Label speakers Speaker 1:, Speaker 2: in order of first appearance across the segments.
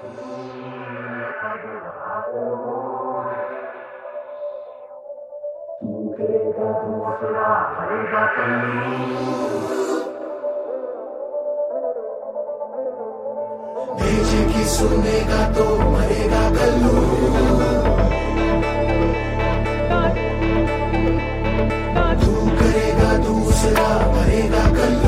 Speaker 1: करेगा दूसरा भरेगा भेजेगी सुनेगा तो मरेगा गल्लू तू करेगा दूसरा भरेगा गल्लू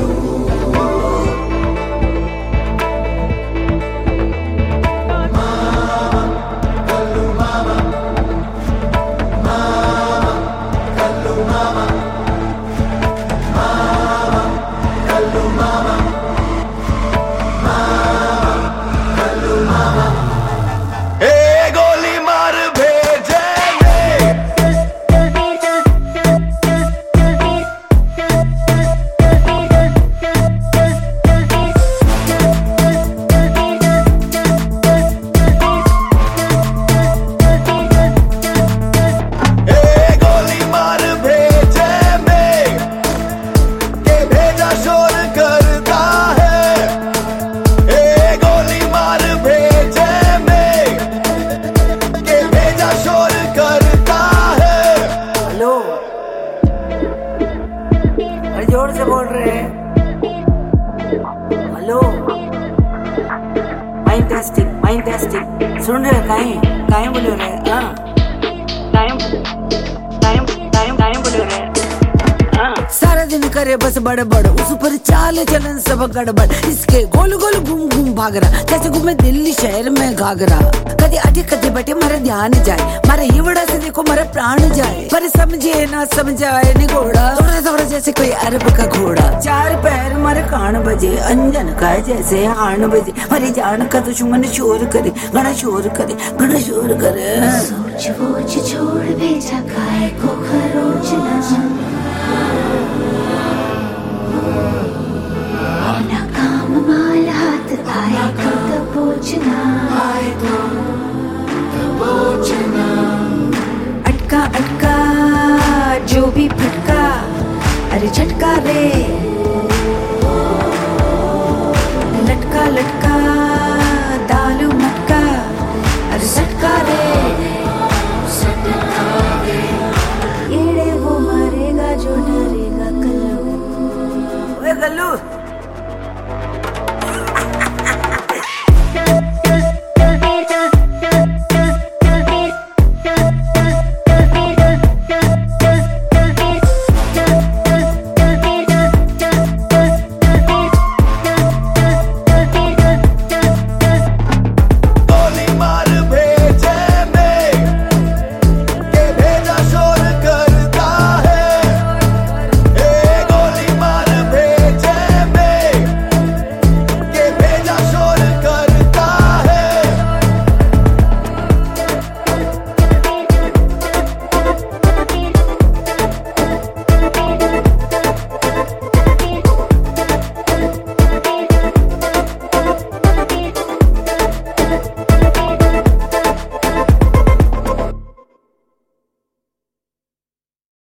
Speaker 1: जोर से बोल रहे हैं। हेलो माइक टेस्टिंग सुन रहे काहे बोल रहे हैं? हाँ काहे बोल रहे हैं? सारा दिन करे बस बड़बड़ उस पर चाल चलन सब गड़बड़ इसके गोल गोल घूम घूम भाग रहा जैसे घूमे दिल्ली शहर में घाघरा कदे अटे कदे बटे मारे ध्यान जाए मारे हिवड़ा से देखो मारे प्राण जाए पर समझे ना समझाए नि घोड़ा थोड़ा थोड़ा जैसे कोई अरब का घोड़ा चार पैर मारे कान बजे अंजन का जैसे 8 बजे मारी जान का दुश्मन शोर करे घना शोर करे
Speaker 2: सोच वोच छोड़ भेजा काय को खरोच ना काम माल हाथ आए तो दबोचना अटका जो भी फटका अरे झटका रे